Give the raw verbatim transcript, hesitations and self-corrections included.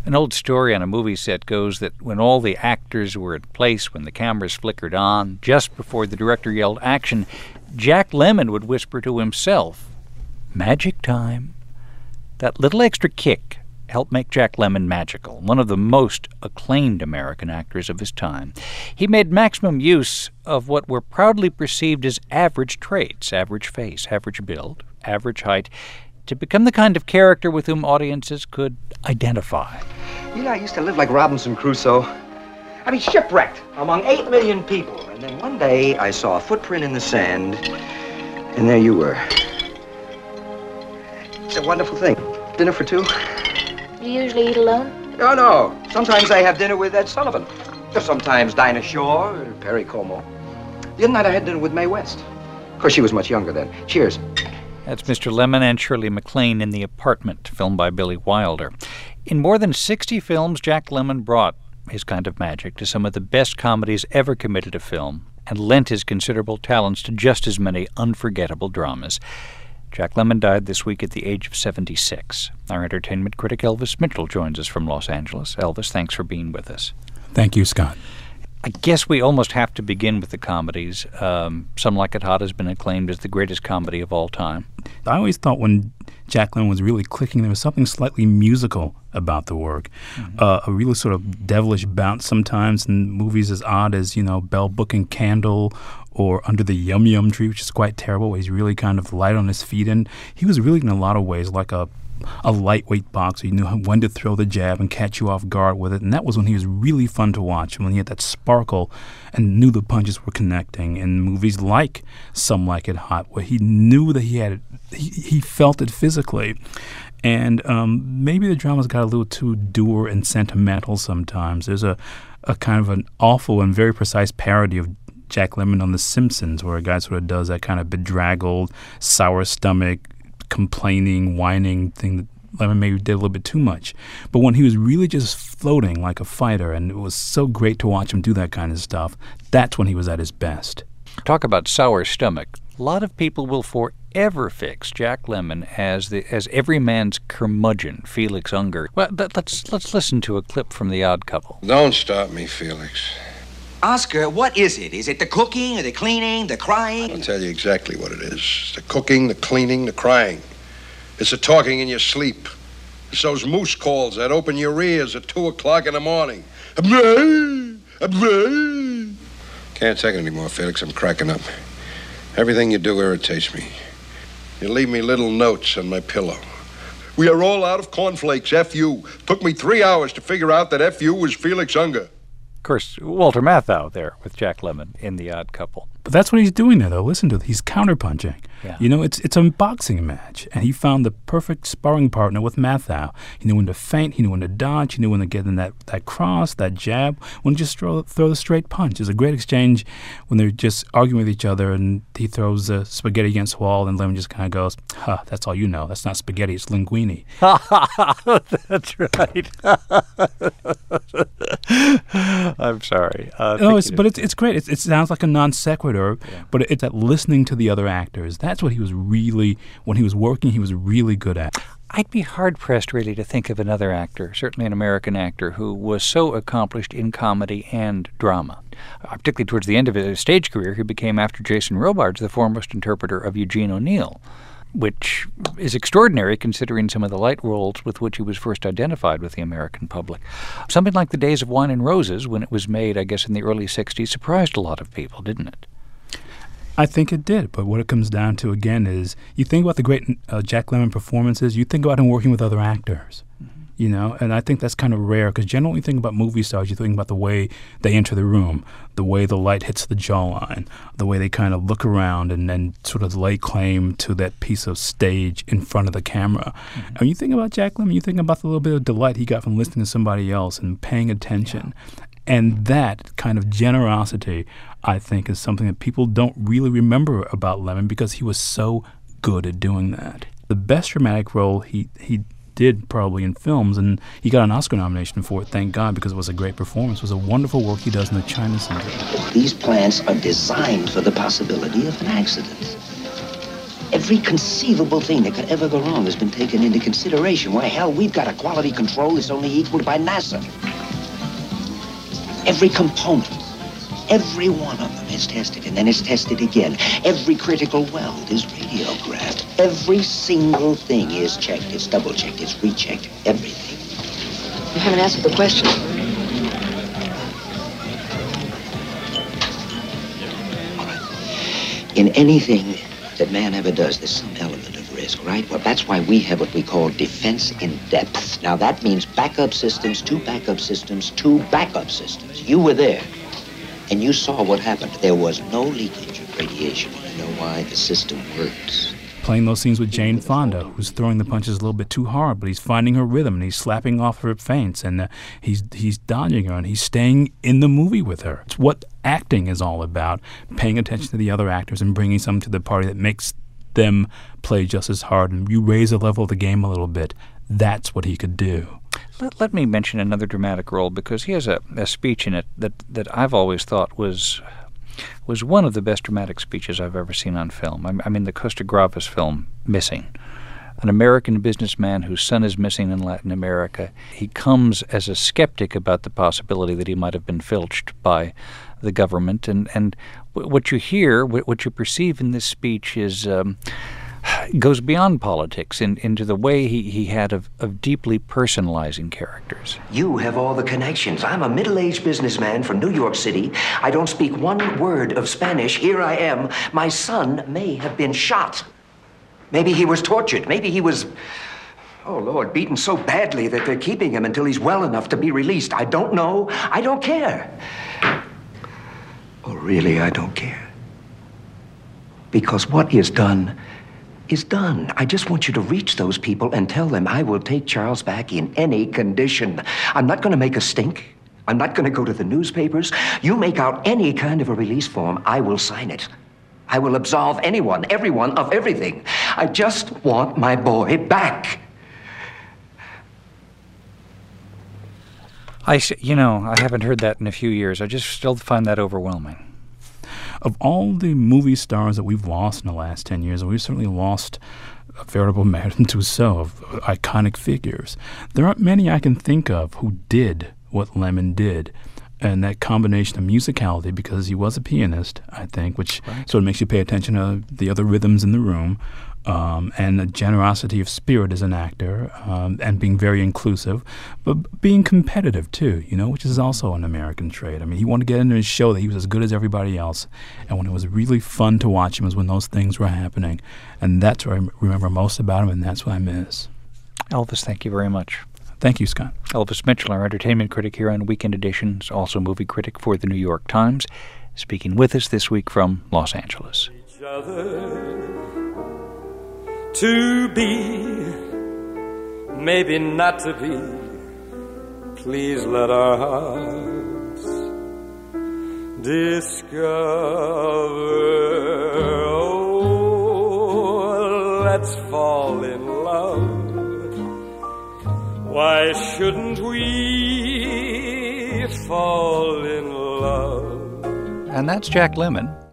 An old story on a movie set goes that when all the actors were in place, when the cameras flickered on, just before the director yelled action, Jack Lemmon would whisper to himself, "Magic time." That little extra kick helped make Jack Lemmon magical, one of the most acclaimed American actors of his time. He made maximum use of what were proudly perceived as average traits, average face, average build, average height, to become the kind of character with whom audiences could identify. You know, I used to live like Robinson Crusoe. I mean, shipwrecked among eight million people. And then one day I saw a footprint in the sand, and there you were. It's a wonderful thing. Dinner for two? You usually eat alone? No, no. Sometimes I have dinner with Ed Sullivan. Sometimes Dinah Shore or Perry Como. The other night I had dinner with Mae West. Of course, she was much younger then. Cheers. That's Mister Lemmon and Shirley MacLaine in The Apartment, filmed by Billy Wilder. In more than sixty films, Jack Lemmon brought his kind of magic to some of the best comedies ever committed to film and lent his considerable talents to just as many unforgettable dramas. Jack Lemmon died this week at the age of seventy-six. Our entertainment critic Elvis Mitchell joins us from Los Angeles. Elvis, thanks for being with us. Thank you, Scott. I guess we almost have to begin with the comedies. Um, Some Like It Hot has been acclaimed as the greatest comedy of all time. I always thought when Jack Lemmon was really clicking, there was something slightly musical about the work. Mm-hmm. Uh, a really sort of devilish bounce sometimes in movies as odd as, you know, Bell Book and Candle or Under the Yum Yum Tree, which is quite terrible, where he's really kind of light on his feet. And he was really, in a lot of ways, like a a lightweight boxer. He knew when to throw the jab and catch you off guard with it. And that was when he was really fun to watch, when he had that sparkle and knew the punches were connecting. In movies like Some Like It Hot, where he knew that he had it, he, he felt it physically. And um, maybe the dramas got a little too dour and sentimental sometimes. There's a, a kind of an awful and very precise parody of Jack Lemmon on The Simpsons, where a guy sort of does that kind of bedraggled, sour stomach, complaining, whining thing that Lemmon maybe did a little bit too much. But when he was really just floating like a fighter, and it was so great to watch him do that kind of stuff, that's when he was at his best. Talk about sour stomach. A lot of people will forever fix Jack Lemmon as the as every man's curmudgeon, Felix Unger. Well, th- let's let's listen to a clip from The Odd Couple. Don't stop me, Felix. Oscar, what is it? Is it the cooking or the cleaning, the crying? I'll tell you exactly what it is. It's the cooking, the cleaning, the crying. It's the talking in your sleep. It's those moose calls that open your ears at two o'clock in the morning. Can't take it anymore, Felix. I'm cracking up. Everything you do irritates me. You leave me little notes on my pillow. We are all out of cornflakes, F U. Took me three hours to figure out that F U was Felix Unger. Of course, Walter Matthau there with Jack Lemmon in The Odd Couple. But that's what he's doing there, though. Listen to it. He's counterpunching. Yeah. You know, it's it's a boxing match, and he found the perfect sparring partner with Matthau. He knew when to feint, he knew when to dodge, he knew when to get in that, that cross, that jab, when to just throw, throw the straight punch. There's a great exchange when they're just arguing with each other, and he throws the spaghetti against the wall, and Lemmon just kind of goes, "Huh, that's all you know. That's not spaghetti, it's linguine." That's right. I'm sorry. Uh, no, it's, but it's it's great. It's, it sounds like a non sequitur, yeah. But it's that listening to the other actors. That's what he was really, when he was working, he was really good at. I'd be hard-pressed, really, to think of another actor, certainly an American actor, who was so accomplished in comedy and drama. Uh, particularly towards the end of his stage career, he became, after Jason Robards, the foremost interpreter of Eugene O'Neill, which is extraordinary considering some of the light roles with which he was first identified with the American public. Something like The Days of Wine and Roses, when it was made, I guess, in the early sixties, surprised a lot of people, didn't it? I think it did, but what it comes down to, again, is you think about the great uh, Jack Lemmon performances, you think about him working with other actors, mm-hmm. you know, and I think that's kind of rare, because generally when you think about movie stars, you think about the way they enter the room, the way the light hits the jawline, the way they kind of look around and then sort of lay claim to that piece of stage in front of the camera. Mm-hmm. And when you think about Jack Lemmon, you think about the little bit of delight he got from listening to somebody else and paying attention. Yeah. And that kind of generosity, I think, is something that people don't really remember about Lemmon because he was so good at doing that. The best dramatic role he, he did probably in films, and he got an Oscar nomination for it, thank God, because it was a great performance. It was a wonderful work he does in the China Syndrome. These plants are designed for the possibility of an accident. Every conceivable thing that could ever go wrong has been taken into consideration. Why, hell, we've got a quality control that's only equaled by NASA. Every component, every one of them is tested, and then it's tested again. Every critical weld is radiographed. Every single thing is checked, it's double-checked, it's rechecked, everything. You haven't answered the question. All right. In anything that man ever does, there's some element of risk, right? Well, that's why we have what we call defense in depth. Now, that means backup systems, two backup systems, two backup systems. You were there, and you saw what happened. There was no leakage of radiation. You know why? The system works. Playing those scenes with Jane Fonda, who's throwing the punches a little bit too hard, but he's finding her rhythm, and he's slapping off her feints, and uh, he's he's dodging her, and he's staying in the movie with her. It's what acting is all about, paying attention to the other actors and bringing something to the party that makes them play just as hard, and you raise the level of the game a little bit. That's what he could do. Let, let me mention another dramatic role, because he has a, a speech in it that, that I've always thought was... was one of the best dramatic speeches I've ever seen on film. I, I mean, the Costa Gravas film, Missing. An American businessman whose son is missing in Latin America. He comes as a skeptic about the possibility that he might have been filched by the government. And, and what you hear, what you perceive in this speech is... Um, goes beyond politics in, into the way he, he had of, of deeply personalizing characters. You have all the connections. I'm a middle-aged businessman from New York City. I don't speak one word of Spanish. Here I am. My son may have been shot. Maybe he was tortured. Maybe he was, oh, Lord, beaten so badly that they're keeping him until he's well enough to be released. I don't know. I don't care. Oh, really, I don't care. Because what is done is done. I just want you to reach those people and tell them I will take Charles back in any condition. I'm not going to make a stink. I'm not going to go to the newspapers. You make out any kind of a release form, I will sign it. I will absolve anyone, everyone, of everything. I just want my boy back. I, you know, I haven't heard that in a few years. I just still find that overwhelming. Of all the movie stars that we've lost in the last ten years, and we've certainly lost a veritable Madame Tussauds of iconic figures, there aren't many I can think of who did what Lemmon did. And that combination of musicality, because he was a pianist, I think, which right. sort of makes you pay attention to the other rhythms in the room, um, and a generosity of spirit as an actor, um, and being very inclusive, but being competitive too, you know, which is also an American trait. I mean, he wanted to get into his show that he was as good as everybody else, and when it was really fun to watch him was when those things were happening, and that's what I remember most about him, and that's what I miss. Elvis, thank you very much. Thank you, Scott. Elvis Mitchell, our entertainment critic here on Weekend Editions, also movie critic for the New York Times, speaking with us this week from Los Angeles. Each other to be, maybe not to be. Please let our hearts discover. Oh, let's fall in love. Why shouldn't we fall in love? And that's Jack Lemmon.